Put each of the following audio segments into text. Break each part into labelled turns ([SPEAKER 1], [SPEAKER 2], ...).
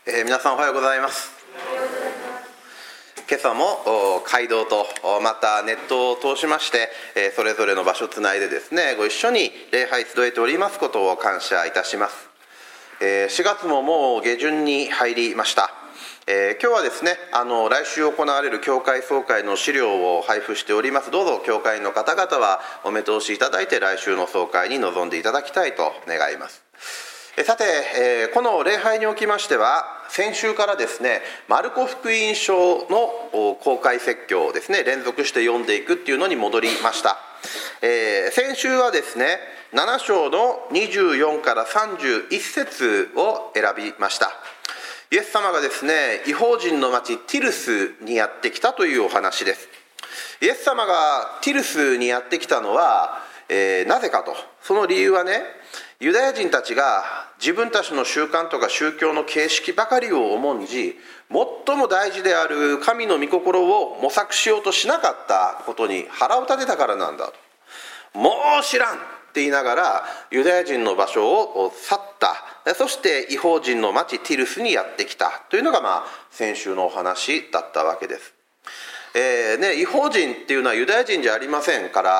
[SPEAKER 1] 皆さんおはようございます。今朝も街道とまたネットを通しましてそれぞれの場所をつないでですね、ご一緒に礼拝集えておりますことを感謝いたします。4月ももう下旬に入りました。今日はですね、来週行われる教会総会の資料を配布しております。どうぞ教会の方々はお目通しいただいて来週の総会に臨んでいただきたいと願います。さて、この礼拝におきましては先週からですね、マルコ福音書の公開説教をですね連続して読んでいくっていうのに戻りました。先週はですね7章の24から31節を選びました。イエス様がですね異邦人の町ティルスにやってきたというお話です。イエス様がティルスにやってきたのは、なぜかと、その理由はね、ユダヤ人たちが自分たちの習慣とか宗教の形式ばかりを重んじ、最も大事である神の御心を模索しようとしなかったことに腹を立てたからなんだと。もう知らんって言いながらユダヤ人の場所を去った。そして異邦人の町ティルスにやってきたというのが先週のお話だったわけです。異邦人っていうのはユダヤ人じゃありませんから、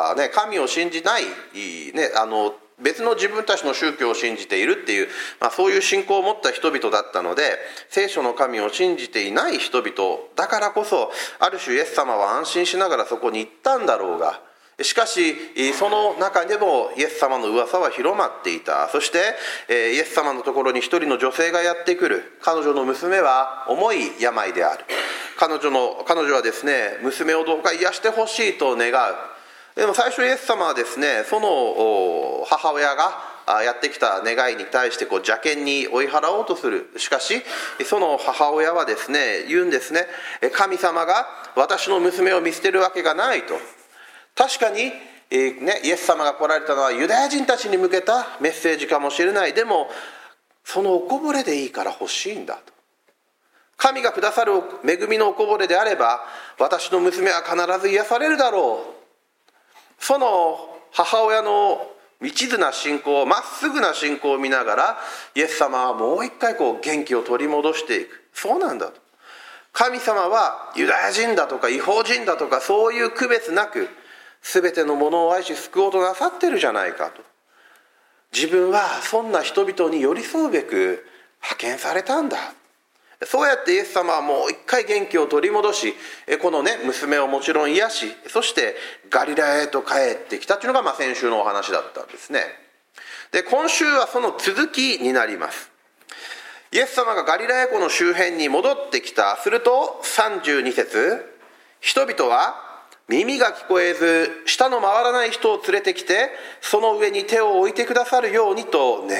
[SPEAKER 1] 神を信じない、別の自分たちの宗教を信じているっていう、そういう信仰を持った人々だったので、聖書の神を信じていない人々だからこそ、ある種イエス様は安心しながらそこに行ったんだろうが、しかしその中でもイエス様の噂は広まっていた。そしてイエス様のところに一人の女性がやってくる。彼女の娘は重い病である。彼女はですね、娘をどうか癒してほしいと願う。でも最初イエス様はですね、その母親がやってきた願いに対して邪険に追い払おうとする。しかしその母親はですね言うんですね。神様が私の娘を見捨てるわけがないと。確かに、イエス様が来られたのはユダヤ人たちに向けたメッセージかもしれない。でもそのおこぼれでいいから欲しいんだと。神がくださる恵みのおこぼれであれば私の娘は必ず癒されるだろう。その母親の一途な信仰、まっすぐな信仰を見ながらイエス様はもう一回元気を取り戻していく。そうなんだと。神様はユダヤ人だとか異邦人だとかそういう区別なく全てのものを愛し救おうとなさってるじゃないかと。自分はそんな人々に寄り添うべく派遣されたんだ。そうやってイエス様はもう一回元気を取り戻し、この娘をもちろん癒し、そしてガリラへと帰ってきたというのが先週のお話だったんですね。で、今週はその続きになります。イエス様がガリラヤ湖の周辺に戻ってきた。すると32節、人々は耳が聞こえず舌の回らない人を連れてきてその上に手を置いてくださるようにと願った。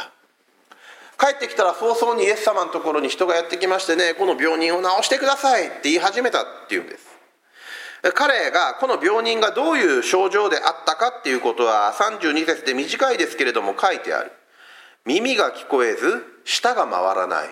[SPEAKER 1] 帰ってきたら早々にイエス様のところに人がやってきましてね、この病人を治してくださいって言い始めたっていうんです。彼がこの病人がどういう症状であったかっていうことは32節で短いですけれども書いてある。耳が聞こえず舌が回らない。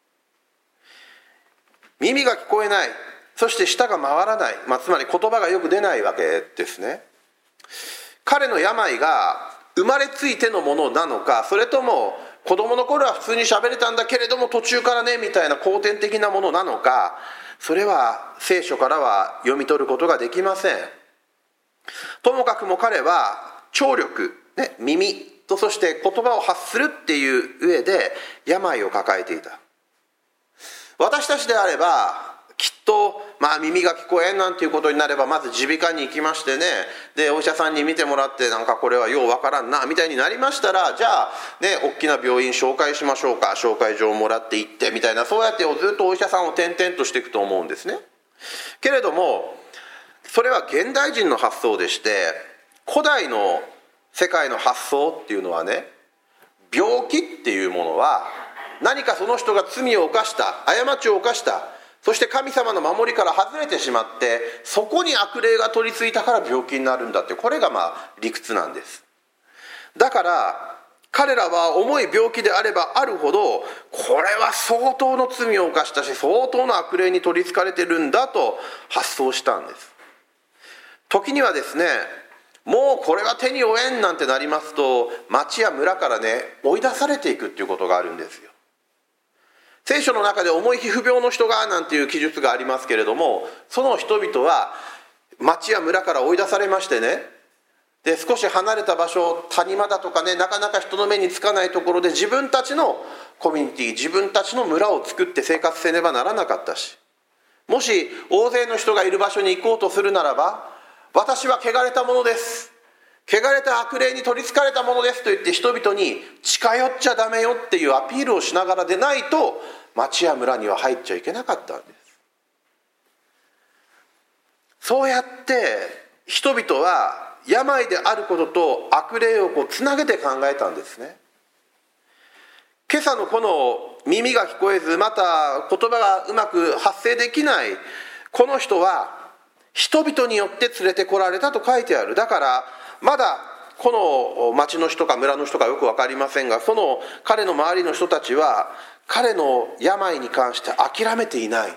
[SPEAKER 1] 耳が聞こえない、そして舌が回らない、つまり言葉がよく出ないわけですね。彼の病が生まれついてのものなのか、それとも子供の頃は普通に喋れたんだけれども途中からねみたいな後天的なものなのか、それは聖書からは読み取ることができません。ともかくも彼は聴力、耳とそして言葉を発するっていう上で病を抱えていた。私たちであればきっと耳が聞こえんなんていうことになればまず耳鼻科に行きましてね、でお医者さんに見てもらってこれはようわからんなみたいになりましたら、じゃあ大きな病院紹介しましょうか、紹介状をもらって行ってみたいな、そうやってずっとお医者さんを転々としていくと思うんですね。けれどもそれは現代人の発想でして、古代の世界の発想っていうのはね、病気っていうものは何かその人が罪を犯した、過ちを犯した、そして神様の守りから外れてしまってそこに悪霊が取り付いたから病気になるんだって、これが理屈なんです。だから彼らは重い病気であればあるほど、これは相当の罪を犯したし相当の悪霊に取り憑かれてるんだと発想したんです。時にはですね、もうこれは手に負えんなんてなりますと町や村から追い出されていくっていうことがあるんですよ。 聖書の中で重い皮膚病の人がなんていう記述がありますけれども、その人々は町や村から追い出されましてね、で少し離れた場所、谷間だとかね、なかなか人の目につかないところで自分たちのコミュニティ、自分たちの村を作って生活せねばならなかったし、もし大勢の人がいる場所に行こうとするならば、私は汚れたものです、汚れた悪霊に取りつかれたものですと言って人々に近寄っちゃダメよっていうアピールをしながらでないと町や村には入っちゃいけなかったんです。そうやって人々は病であることと悪霊をつなげて考えたんですね。今朝のこの耳が聞こえず、また言葉がうまく発声できないこの人は人々によって連れてこられたと書いてある。だからまだこの町の人か村の人かよく分かりませんが、その彼の周りの人たちは彼の病に関して諦めていない。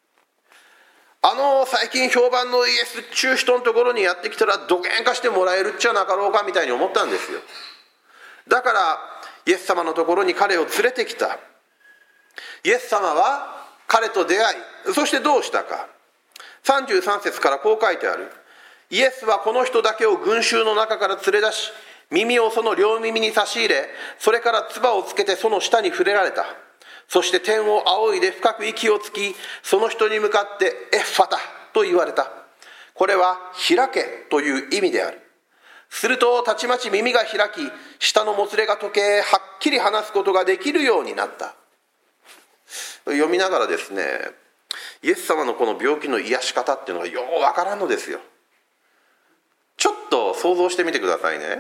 [SPEAKER 1] 最近評判のイエス中人のところにやってきたらどげんかしてもらえるっちゃなかろうかみたいに思ったんですよ。だからイエス様のところに彼を連れてきた。イエス様は彼と出会い、そしてどうしたか。33節からこう書いてある。イエスはこの人だけを群衆の中から連れ出し、耳をその両耳に差し入れ、それから唾をつけてその舌に触れられた。そして天を仰いで深く息をつき、その人に向かってエッファタと言われた。これは開けという意味である。するとたちまち耳が開き、舌のもつれが解け、はっきり話すことができるようになった。読みながらですね、イエス様のこの病気の癒し方っていうのがようわからんのですよ。ちょっと想像してみてくださいね。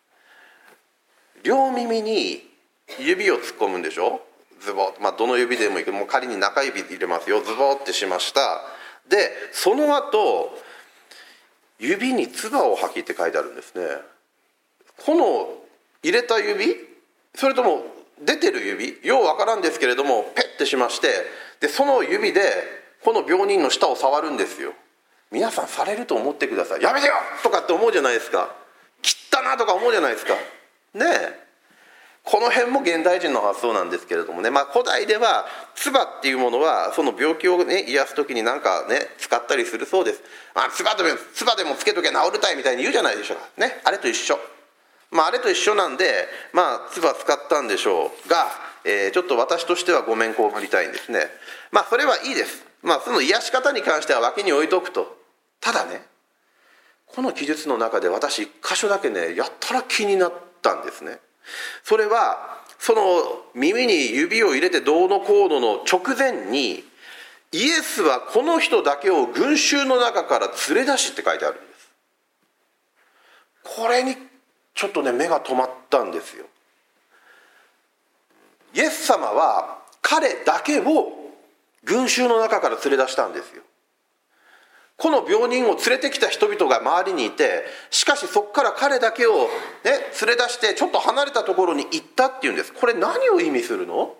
[SPEAKER 1] 両耳に指を突っ込むんでしょ。ズボッ、どの指でもいいけど、もう仮に中指入れますよ。ズボッってしました。でその後指に唾を吐きって書いてあるんですね。この入れた指、それとも出てる指、ようわからんですけれども、ペッてしまして、でその指でこの病人の舌を触るんですよ。皆さんされると思ってください。やめてよとかって思うじゃないですか。切ったなとか思うじゃないですかね。えこの辺も現代人の発想なんですけれどもね、古代では唾っていうものはその病気をね癒す時になんかね使ったりするそうです。唾でもつけとけ治るたいみたいに言うじゃないでしょうかね。あれと一緒、あれと一緒なんで唾使ったんでしょうが、ちょっと私としてはごめんこう振りたいんですね。それはいいです。その癒し方に関しては脇に置いとくと。ただね、この記述の中で私一箇所だけねやったら気になったんですね。それはその耳に指を入れてどうのこうのの直前に、イエスはこの人だけを群衆の中から連れ出しって書いてあるんです。これにちょっとね目が止まったんですよ。イエス様は彼だけを群衆の中から連れ出したんですよ。この病人を連れてきた人々が周りにいて、しかしそこから彼だけを、連れ出してちょっと離れたところに行ったっていうんです。これ何を意味するのって。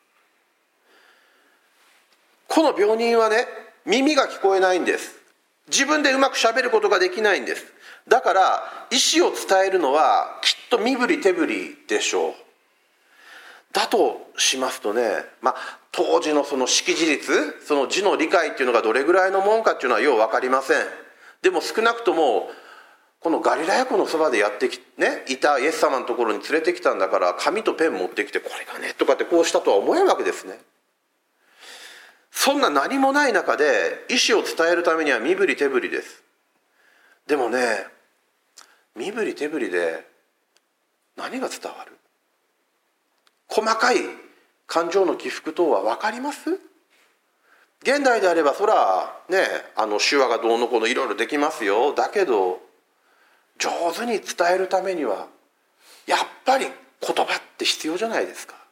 [SPEAKER 1] この病人はね耳が聞こえないんです。自分でうまくしゃべることができないんです。だから意思を伝えるのはきっと身振り手振りでしょう。だとしますとね、当時のその識字率、その字の理解っていうのがどれぐらいのもんかっていうのはよう分かりません。でも少なくともこのガリラヤ湖のそばでいたイエス様のところに連れてきたんだから、紙とペン持ってきてこれがねとかってこうしたとは思えるわけですね。そんな何もない中で意思を伝えるためには身振り手振りです。でもね、身振り手振りで何が伝わる？細かい感情の起伏等は分かります？現代であればそらね、手話がどうのこうのいろいろできますよ。だけど上手に伝えるためにはやっぱり言葉って必要じゃないですか。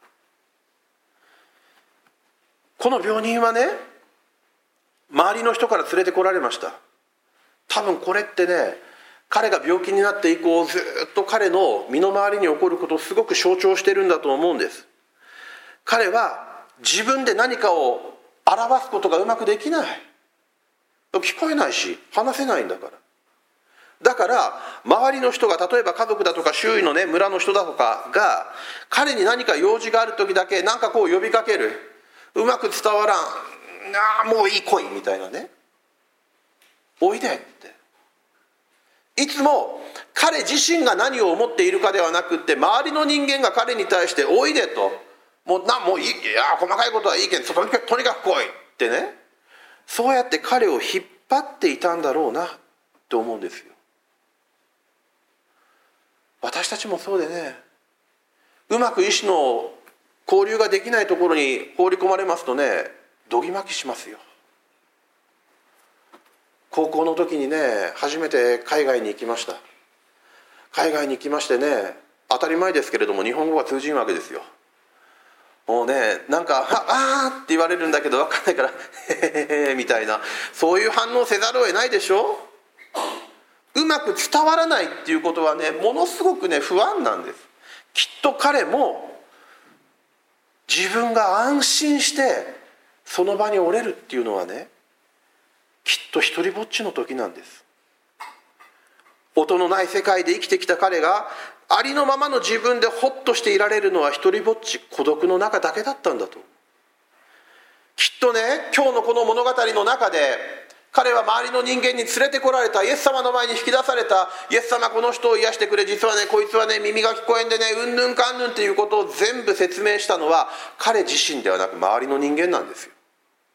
[SPEAKER 1] この病人はね、周りの人から連れてこられました。多分これってね、彼が病気になって以降ずっと彼の身の回りに起こることをすごく象徴しているんだと思うんです。彼は自分で何かを表すことがうまくできない。聞こえないし話せないんだから。 だから周りの人が、例えば家族だとか周囲のね、村の人だとかが彼に何か用事がある時だけなんかこう呼びかける。うまく伝わらん、もういい来いみたいなね、おいでって、いつも彼自身が何を思っているかではなくって、周りの人間が彼に対しておいでと、もういい、細かいことはいいけどとにかく来いってね、そうやって彼を引っ張っていたんだろうなと思うんですよ。私たちもそうでね、うまく意思の交流ができないところに放り込まれますとね、どぎまきしますよ。高校の時にね、初めて海外に行きました。海外に行きましてね、当たり前ですけれども日本語が通じんわけですよ。もうね、なんかあーって言われるんだけど分かんないからへへへみたいな、そういう反応せざるを得ないでしょ。うまく伝わらないっていうことはね、ものすごくね、不安なんです。きっと彼も自分が安心してその場に折れるっていうのはね、きっと一人ぼっちの時なんです。音のない世界で生きてきた彼がありのままの自分でホッとしていられるのは一人ぼっち、孤独の中だけだったんだと。きっとね、今日のこの物語の中で彼は周りの人間に連れてこられた、イエス様の前に引き出された、イエス様この人を癒してくれ、実はねこいつはね耳が聞こえんでねうんぬんかんぬんっていうことを全部説明したのは彼自身ではなく周りの人間なんですよ。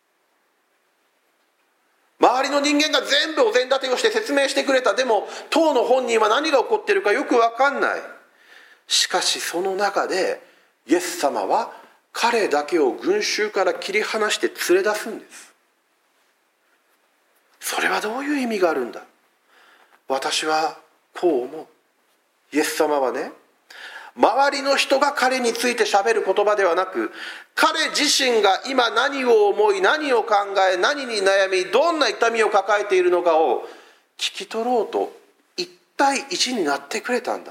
[SPEAKER 1] 周りの人間が全部お膳立てをして説明してくれた。でも当の本人は何が起こっているかよく分かんない。しかしその中でイエス様は彼だけを群衆から切り離して連れ出すんです。それはどういう意味があるんだ。私はこう思う。イエス様はね、周りの人が彼について喋る言葉ではなく、彼自身が今何を思い、何を考え、何に悩み、どんな痛みを抱えているのかを聞き取ろうと一対一になってくれたんだって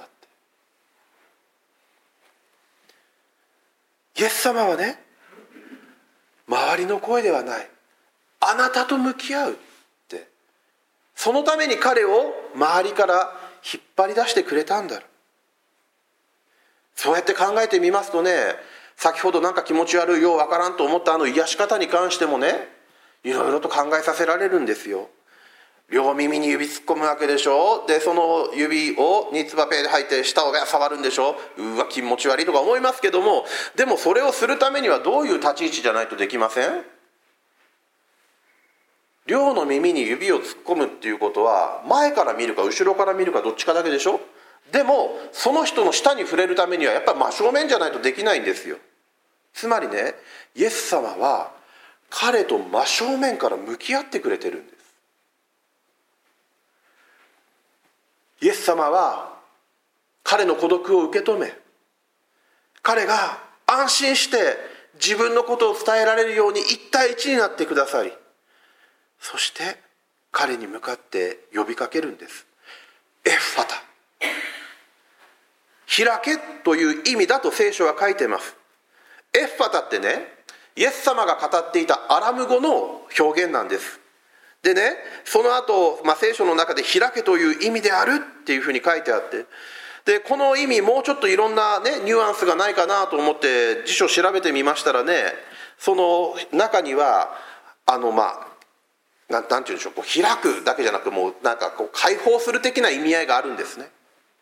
[SPEAKER 1] 。イエス様はね、周りの声ではない、あなたと向き合うって、そのために彼を周りから引っ張り出してくれたんだろう。そうやって考えてみますとね、先ほどなんか気持ち悪いようわからんと思った癒し方に関してもね、いろいろと考えさせられるんですよ。両耳に指突っ込むわけでしょ。でその指をニツバペで吐いて舌を触るんでしょ。うわ気持ち悪いとか思いますけども、でもそれをするためにはどういう立ち位置じゃないとできません？両の耳に指を突っ込むっていうことは前から見るか後ろから見るかどっちかだけでしょ。でもその人の舌に触れるためにはやっぱり真正面じゃないとできないんですよ。つまりね、イエス様は彼と真正面から向き合ってくれてるんです。イエス様は彼の孤独を受け止め、彼が安心して自分のことを伝えられるように一対一になってくださり、そして彼に向かって呼びかけるんです。エッファタ、開けという意味だと聖書は書いています。エッファタってね、イエス様が語っていたアラム語の表現なんです。でね、その後、聖書の中で開けという意味であるっていうふうに書いてあって、でこの意味もうちょっといろんなねニュアンスがないかなと思って辞書を調べてみましたらね、その中にはなんていうんでしょう、開くだけじゃなく、もうなんか解放する的な意味合いがあるんですね。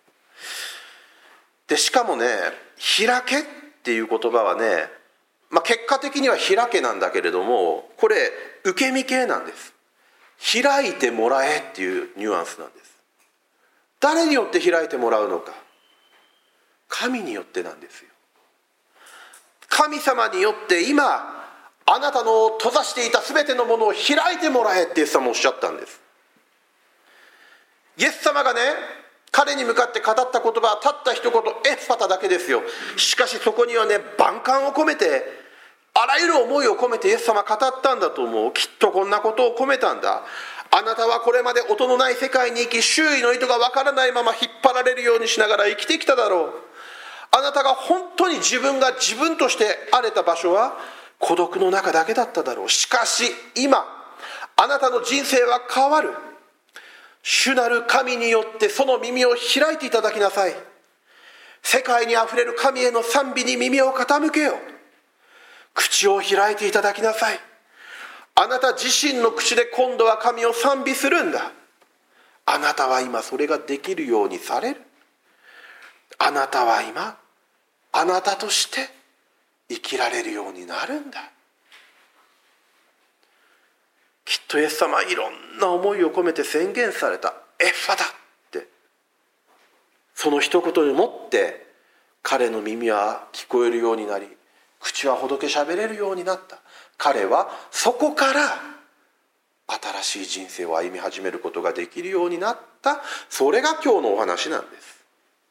[SPEAKER 1] でしかもね、開けっていう言葉はね、結果的には開けなんだけれども、これ受け身系なんです。開いてもらえっていうニュアンスなんです。誰によって開いてもらうのか、神によってなんですよ。神様によって今あなたの閉ざしていた全てのものを開いてもらえってイエス様おっしゃったんです。イエス様がね、彼に向かって語った言葉はたった一言、エッファタだけですよ。しかしそこにはね、万感を込めて、あらゆる思いを込めてイエス様は語ったんだと思う。きっとこんなことを込めたんだ。あなたはこれまで音のない世界に生き、周囲の意図がわからないまま引っ張られるようにしながら生きてきただろう。あなたが本当に自分が自分としてあれた場所は孤独の中だけだっただろう。しかし今あなたの人生は変わる。 主なる神によってその耳を開いていただきなさい。世界にあふれる神への賛美に耳を傾けよう。口を開いていただきなさい。あなた自身の口で今度は神を賛美するんだ。あなたは今それができるようにされる。あなたは今あなたとして生きられるようになるんだ。きっとイエス様はいろんな思いを込めて宣言されたエファだって、その一言にもって彼の耳は聞こえるようになり、口はほどけ喋れるようになった。彼はそこから新しい人生を歩み始めることができるようになった。それが今日のお話なんです。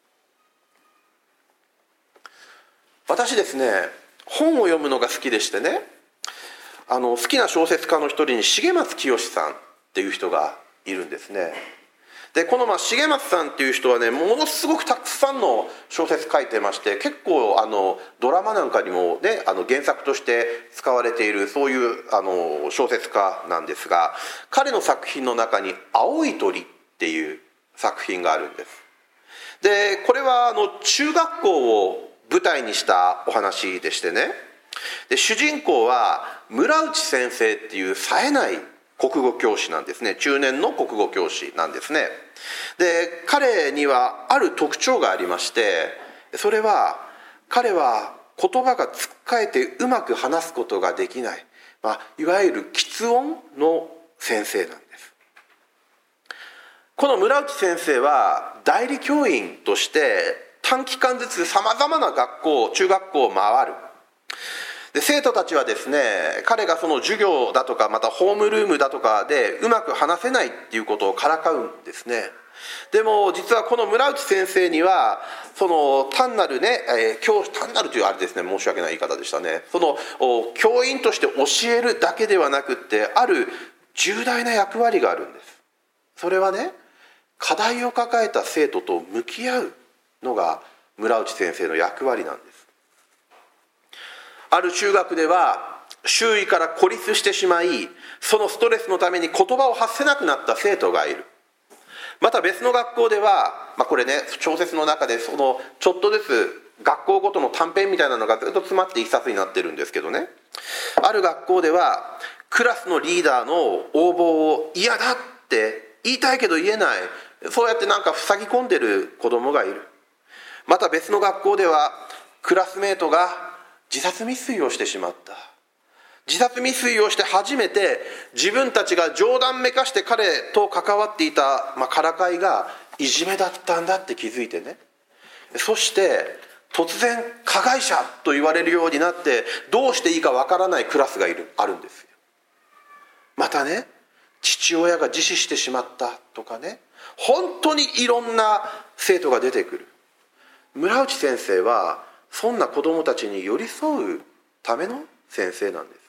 [SPEAKER 1] 私ですね、本を読むのが好きでしてね、好きな小説家の一人に重松清さんっていう人がいるんですね。でこの重松さんっていう人はね、ものすごくたくさんの小説書いてまして、結構ドラマなんかにもね原作として使われているそういう小説家なんですが、彼の作品の中に「青い鳥」っていう作品があるんです。でこれは中学校を舞台にしたお話でしてね、で主人公は村内先生っていう冴えない国語教師なんですね。中年の国語教師なんですね。で彼にはある特徴がありまして、それは彼は言葉がつっかえてうまく話すことができない、いわゆる喫音の先生なんです。この村内先生は代理教員として短期間ずつさまざまな学校、中学校を回る。で生徒たちはですね、彼がその授業だとかまたホームルームだとかでうまく話せないっていうことをからかうんですね。でも実はこの村内先生にはその単なるね、単なるというあれですね、申し訳ない言い方でしたね。その教員として教えるだけではなくって、ある重大な役割があるんです。それはね、課題を抱えた生徒と向き合うのが村内先生の役割なんです。ある中学では周囲から孤立してしまい、そのストレスのために言葉を発せなくなった生徒がいる。また別の学校では、これね小説の中でそのちょっとずつ学校ごとの短編みたいなのがずっと詰まって一冊になってるんですけどね、ある学校ではクラスのリーダーの横暴を嫌だって言いたいけど言えない、そうやって塞ぎ込んでる子供がいる。また別の学校ではクラスメートが自殺未遂をしてしまった。自殺未遂をして初めて自分たちが冗談めかして彼と関わっていた、からかいがいじめだったんだって気づいてね、そして突然加害者と言われるようになってどうしていいかわからないクラスがあるんですよ。またね、父親が自死してしまったとかね、本当にいろんな生徒が出てくる。村内先生はそんな子どもたちに寄り添うための先生なんです。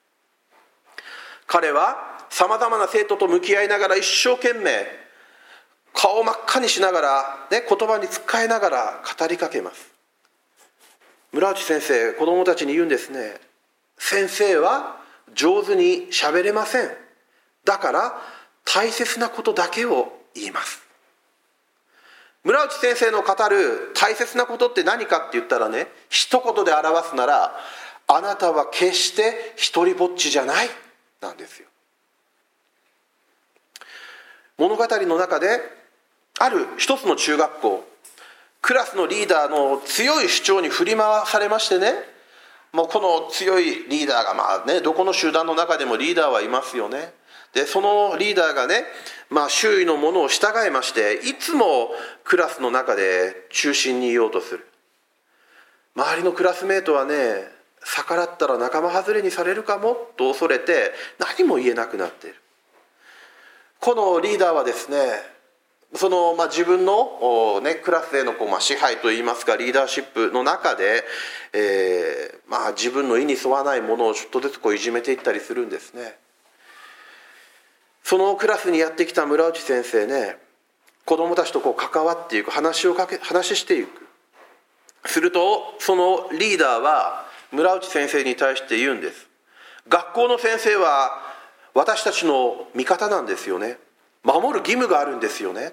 [SPEAKER 1] 彼はさまざまな生徒と向き合いながら一生懸命顔を真っ赤にしながら、言葉につっかえながら語りかけます。村内先生、子どもたちに言うんですね。先生は上手に喋れません。だから大切なことだけを言います。村内先生の語る大切なことって何かって言ったらね、一言で表すなら、あなたは決して一人ぼっちじゃないなんですよ。物語の中である一つの中学校、クラスのリーダーの強い主張に振り回されましてね、もうこの強いリーダーがどこの集団の中でもリーダーはいますよね。でそのリーダーがね、周囲のものを従えまして、いつもクラスの中で中心にいようとする。周りのクラスメートはね、逆らったら仲間外れにされるかもと恐れて何も言えなくなっている。このリーダーはですね、その自分の、クラスへの支配といいますかリーダーシップの中で、自分の意に沿わないものをちょっとずついじめていったりするんですね。そのクラスにやってきた村内先生ね、子どもたちと関わっていく、話していく。するとそのリーダーは村内先生に対して言うんです。学校の先生は私たちの味方なんですよね。 守る義務があるんですよねって、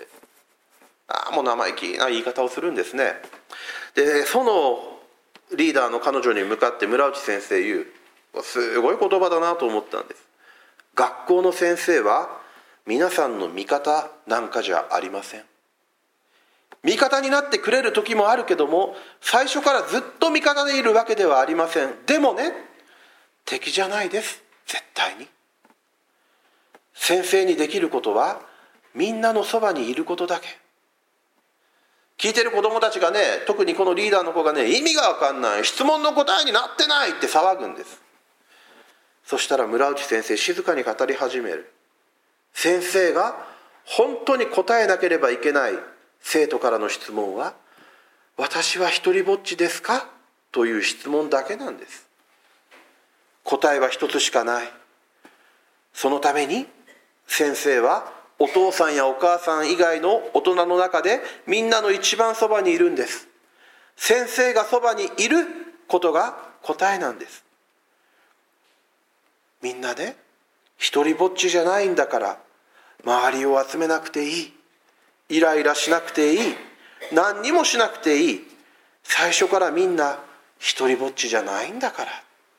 [SPEAKER 1] もう生意気な言い方をするんですね。でそのリーダーの彼女に向かって村内先生言う、すごい言葉だなと思ったんです。学校の先生は皆さんの味方なんかじゃありません。味方になってくれる時もあるけども、最初からずっと味方でいるわけではありません。でもね、敵じゃないです、絶対に。先生にできることはみんなのそばにいることだけ。聞いてる子供たちがね、特にこのリーダーの子がね、意味が分かんない、質問の答えになってないって騒ぐんです。そしたら村内先生静かに語り始める。先生が本当に答えなければいけない生徒からの質問は、私は一りぼっちですかという質問だけなんです。答えは一つしかない。そのために先生はお父さんやお母さん以外の大人の中でみんなの一番そばにいるんです。先生がそばにいることが答えなんです。みんなで一りぼっちじゃないんだから、周りを集めなくていい、イライラしなくていい、何にもしなくていい、最初からみんな一りぼっちじゃないんだから。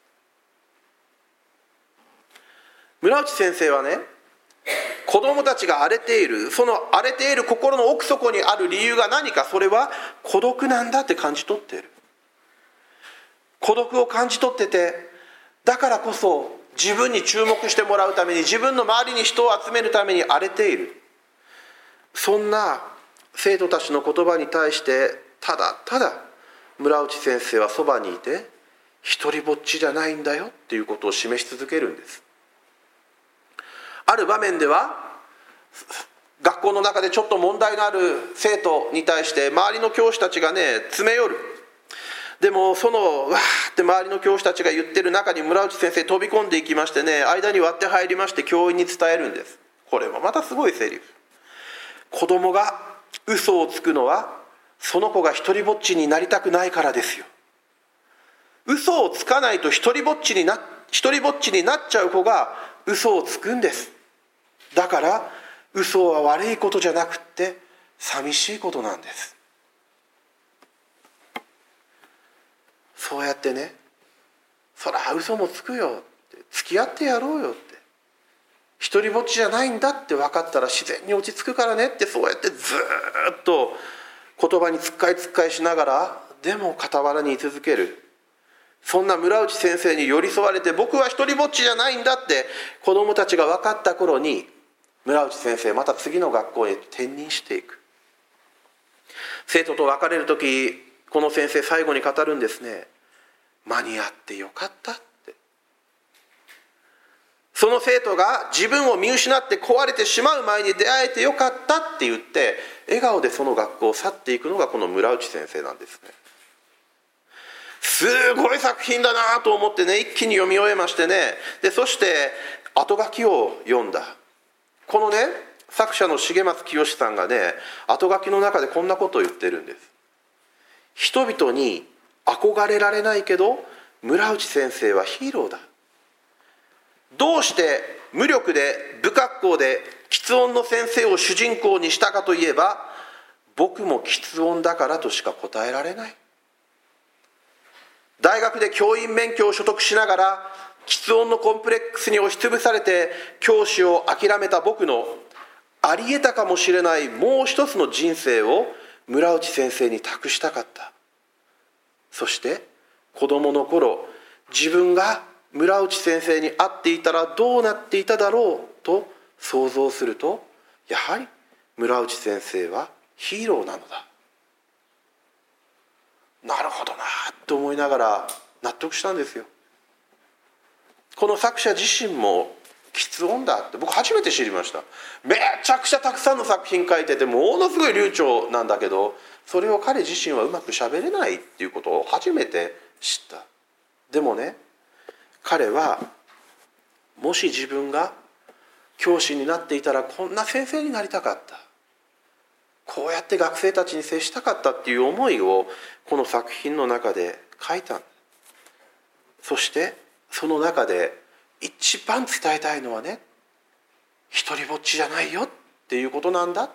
[SPEAKER 1] 村内先生はね、子供たちが荒れている、その荒れている心の奥底にある理由が何か、それは孤独なんだって感じ取っている。孤独を感じ取ってて、だからこそ自分に注目してもらうために、自分の周りに人を集めるために荒れている。そんな生徒たちの言葉に対して、ただただ村内先生はそばにいて、一りぼっちじゃないんだよっていうことを示し続けるんです。ある場面では、学校の中でちょっと問題のある生徒に対して周りの教師たちがね、詰め寄る。でもそのわーって周りの教師たちが言ってる中に村内先生飛び込んでいきましてね、間に割って入りまして教員に伝えるんです。これもまたすごいセリフ。子供が嘘をつくのはその子が一りぼっちになりたくないからですよ。嘘をつかないと一りぼっちになっちゃう子が嘘をつくんです。だから嘘は悪いことじゃなくって寂しいことなんです。そうやってね、そら嘘もつくよって、付き合ってやろうよって、一りぼっちじゃないんだって分かったら自然に落ち着くからねって、そうやってずっと言葉につっかえしながら、でも傍らに居続ける。そんな村内先生に寄り添われて、僕は一りぼっちじゃないんだって子どもたちが分かった頃に、村内先生また次の学校へ転任していく。生徒と別れる時、この先生最後に語るんですね。間に合ってよかったって。その生徒が自分を見失って壊れてしまう前に出会えてよかったって言って、笑顔でその学校を去っていくのがこの村内先生なんですね。すごい作品だなと思ってね、一気に読み終えましてね。でそして後書きを読んだ。このね、作者の重松清さんがね、後書きの中でこんなことを言ってるんです。人々に憧れられないけど村内先生はヒーローだ。どうして無力で不格好で喫音の先生を主人公にしたかといえば、僕も喫音だからとしか答えられない。大学で教員免許を取得しながら喫音のコンプレックスに押しつぶされて教師を諦めた僕のありえたかもしれないもう一つの人生を村内先生に託したかった。そして子供の頃、自分が村内先生に会っていたらどうなっていただろうと想像すると、やはり村内先生はヒーローなのだ。なるほどなと思いながら納得したんですよ。この作者自身も喫音だって僕初めて知りました。めちゃくちゃたくさんの作品書いててものすごい流暢なんだけど、それを彼自身はうまく喋れないっていうことを初めて知った。でもね、彼はもし自分が教師になっていたらこんな先生になりたかった、こうやって学生たちに接したかったっていう思いをこの作品の中で書いた。そしてその中で一番伝えたいのはね、 一人ぼっちじゃないよっていうことなんだって、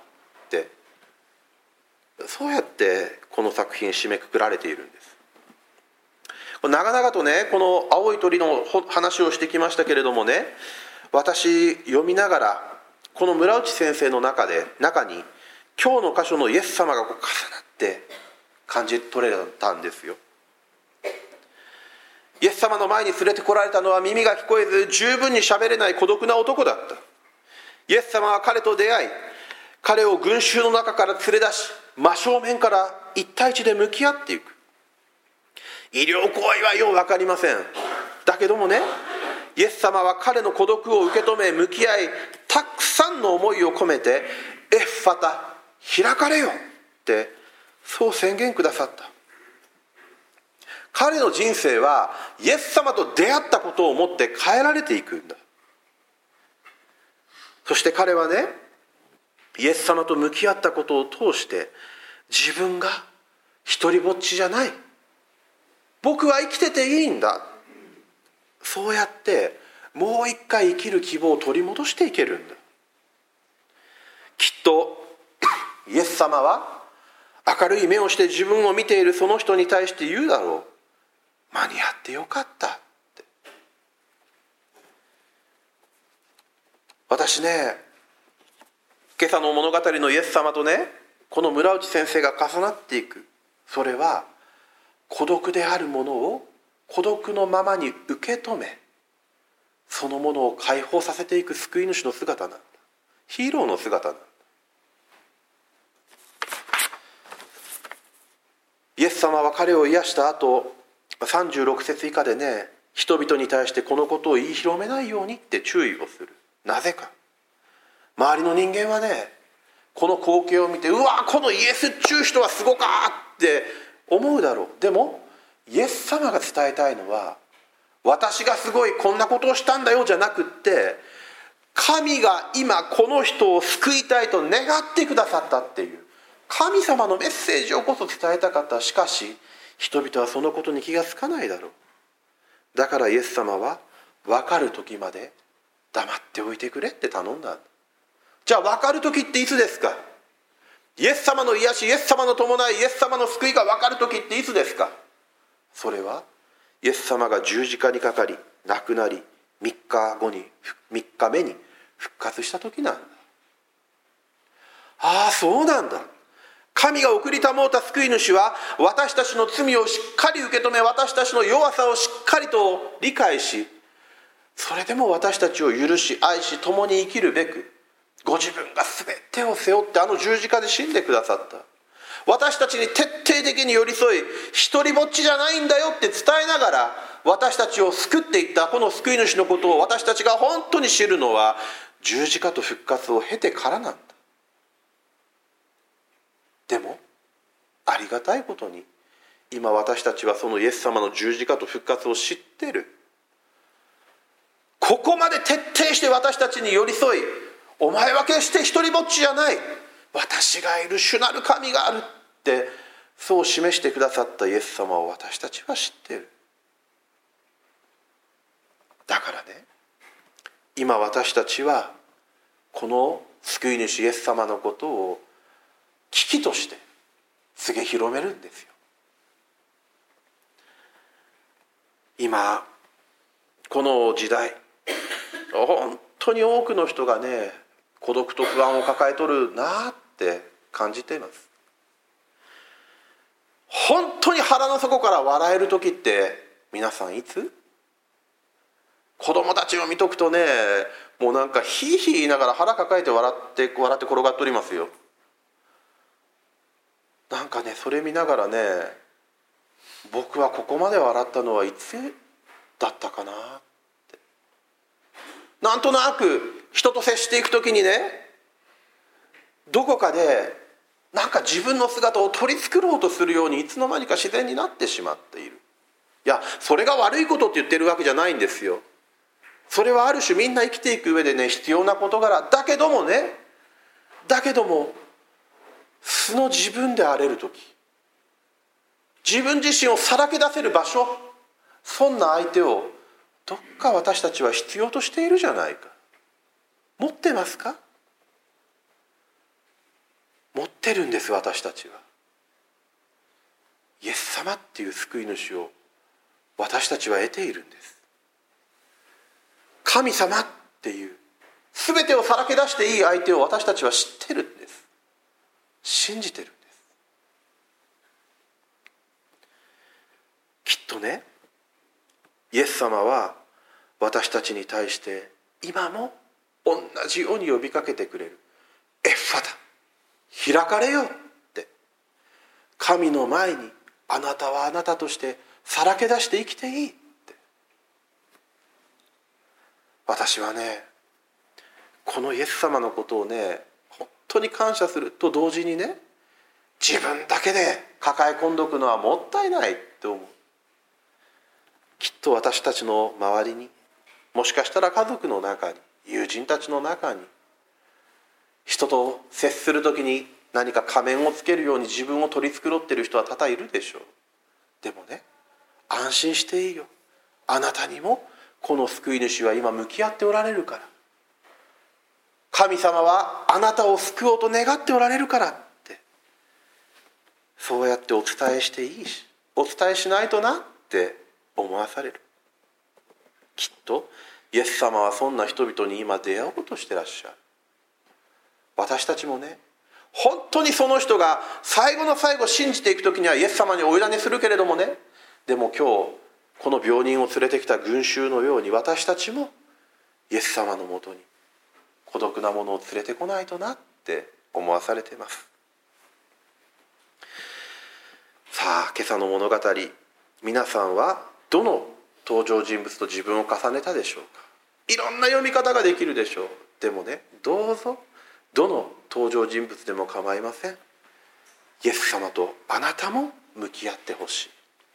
[SPEAKER 1] そうやってこの作品締めくくられているんです。長々とね、この青い鳥の話をしてきましたけれどもね、私読みながらこの村内先生の中に今日の箇所のイエス様が重なって感じ取れたんですよ。イエス様の前に連れてこられたのは耳が聞こえず十分に喋れない孤独な男だった。イエス様は彼と出会い、彼を群衆の中から連れ出し、真正面から一対一で向き合っていく。医療行為はよう分かりません。だけどもね、イエス様は彼の孤独を受け止め向き合い、たくさんの思いを込めてエッファタ、開かれよってそう宣言くださった。彼の人生はイエス様と出会ったことをもって変えられていくんだ。そして彼はね、イエス様と向き合ったことを通して自分が一人ぼっちじゃない、僕は生きてていいんだ、そうやってもう一回生きる希望を取り戻していけるんだ。きっとイエス様は明るい目をして自分を見ているその人に対して言うだろう。間に合ってよかったって。私ね、今朝の物語のイエス様とね、この村内先生が重なっていく。それは孤独であるものを孤独のままに受け止め、そのものを解放させていく救い主の姿なんだ。ヒーローの姿なんだ。イエス様は彼を癒した後、36節以下でね、人々に対してこのことを言い広めないようにって注意をする。なぜか、周りの人間はね、この光景を見て、うわ、このイエスっちゅう人はすごかって思うだろう。でもイエス様が伝えたいのは、私がすごいこんなことをしたんだよじゃなくって、神が今この人を救いたいと願ってくださったっていう神様のメッセージをこそ伝えたかった。しかし人々はそのことに気がつかないだろう。だからイエス様は分かる時まで黙っておいてくれって頼んだ。じゃあ分かる時っていつですか？イエス様の癒し、イエス様の伴い、イエス様の救いが分かる時っていつですか？それはイエス様が十字架にかかり亡くなり3日目に復活した時なんだ。ああ、そうなんだ。神が送りたもうた救い主は私たちの罪をしっかり受け止め、私たちの弱さをしっかりと理解し、それでも私たちを許し愛し共に生きるべく、ご自分が全てを背負ってあの十字架で死んでくださった。私たちに徹底的に寄り添い、一人ぼっちじゃないんだよって伝えながら私たちを救っていったこの救い主のことを私たちが本当に知るのは十字架と復活を経てからなんだ。でもありがたいことに今私たちはそのイエス様の十字架と復活を知っている。ここまで徹底して私たちに寄り添い、お前は決して一人ぼっちじゃない、私がいる、主なる神があるってそう示してくださったイエス様を私たちは知っている。だからね、今私たちはこの救い主イエス様のことを危機として告げ広めるんですよ。今この時代、本当に多くの人がね、孤独と不安を抱えとるなって感じています。本当に腹の底から笑える時って皆さんいつ？子供たちを見とくとね、もうなんかヒーヒー言いながら腹抱えて笑って転がっておりますよ。なんかね、それ見ながらね、僕はここまで笑ったのはいつだったかなって。なんとなく人と接していくときにね、どこかでなんか自分の姿を取り繕ろうとするようにいつの間にか自然になってしまっている。いや、それが悪いことって言ってるわけじゃないんですよ。それはある種みんな生きていく上でね、必要な事柄だけども素の自分であれるとき、自分自身をさらけ出せる場所、そんな相手をどっか私たちは必要としているじゃないか。 持ってますか？持ってるんです。私たちはイエス様っていう救い主を私たちは得ているんです。神様っていう全てをさらけ出していい相手を私たちは知ってるんです。信じてるんです。きっとね、イエス様は私たちに対して今も同じように呼びかけてくれる。エッファタ、開かれよって。神の前にあなたはあなたとしてさらけ出して生きていいって。私はね、このイエス様のことをね、本当に感謝すると同時にね、自分だけで抱え込んどくのはもったいないって思う。きっと私たちの周りに、もしかしたら家族の中に、友人たちの中に、人と接するときに何か仮面をつけるように自分を取り繕っている人は多々いるでしょう。でもね、安心していいよ。あなたにもこの救い主は今向き合っておられるから。神様はあなたを救おうと願っておられるからって、そうやってお伝えしていいし、お伝えしないとなって思わされる。きっとイエス様はそんな人々に今出会おうとしてらっしゃる。私たちもね、本当にその人が最後の最後信じていくときにはイエス様にお委ねするけれどもね、でも今日この病人を連れてきた群衆のように私たちもイエス様のもとに孤独なものを連れてこないとなって思わされています。さあ、今朝の物語、皆さんはどの登場人物と自分を重ねたでしょうか。いろんな読み方ができるでしょう。でもね、どうぞどの登場人物でも構いません。イエス様とあなたも向き合ってほしい。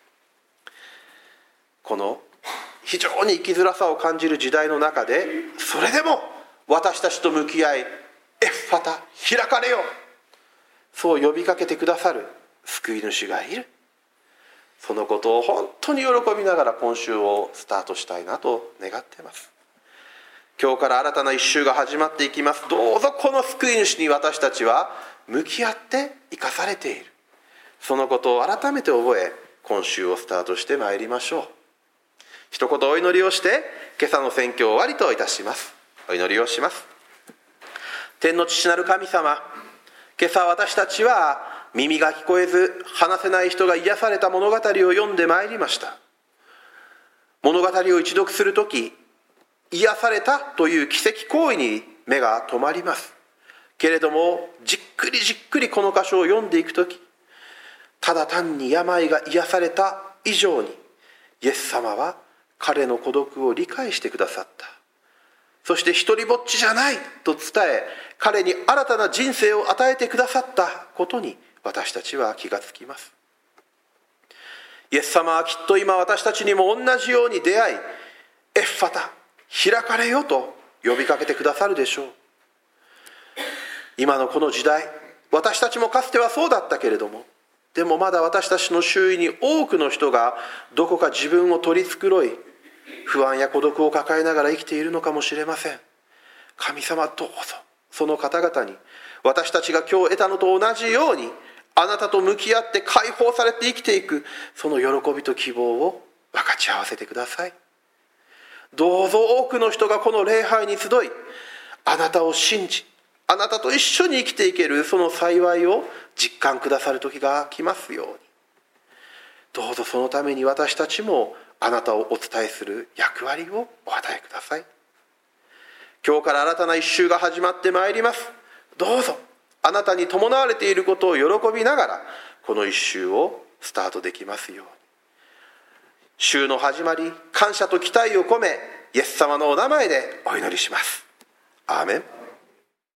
[SPEAKER 1] この非常に生きづらさを感じる時代の中で、それでも私たちと向き合い、エッファタ、開かれよ、そう呼びかけてくださる救い主がいる。そのことを本当に喜びながら今週をスタートしたいなと願っています。今日から新たな一週が始まっていきます。どうぞこの救い主に私たちは向き合って生かされている。そのことを改めて覚え、今週をスタートしてまいりましょう。一言お祈りをして今朝の宣教を終わりといたします。お祈りをします。天の父なる神様、今朝私たちは耳が聞こえず話せない人が癒された物語を読んでまいりました。物語を一読するとき、癒されたという奇跡行為に目が止まりますけれども、じっくりじっくりこの箇所を読んでいくとき、ただ単に病が癒された以上にイエス様は彼の孤独を理解してくださった。そして一人ぼっちじゃないと伝え、彼に新たな人生を与えてくださったことに私たちは気がつきます。イエス様はきっと今私たちにも同じように出会い、エッファタ、開かれよと呼びかけてくださるでしょう。今のこの時代、私たちもかつてはそうだったけれども、でもまだ私たちの周囲に多くの人がどこか自分を取り繕い、不安や孤独を抱えながら生きているのかもしれません。神様、どうぞその方々に私たちが今日得たのと同じように、あなたと向き合って解放されて生きていくその喜びと希望を分かち合わせてください。どうぞ多くの人がこの礼拝に集い、あなたを信じ、あなたと一緒に生きていけるその幸いを実感くださる時が来ますように。どうぞそのために私たちもあなたをお伝えする役割をお与えください。今日から新たな一週が始まってまいります。どうぞあなたに伴われていることを喜びながらこの一週をスタートできますように。週の始まり、感謝と期待を込めイエス様のお名前でお祈りします。アーメン。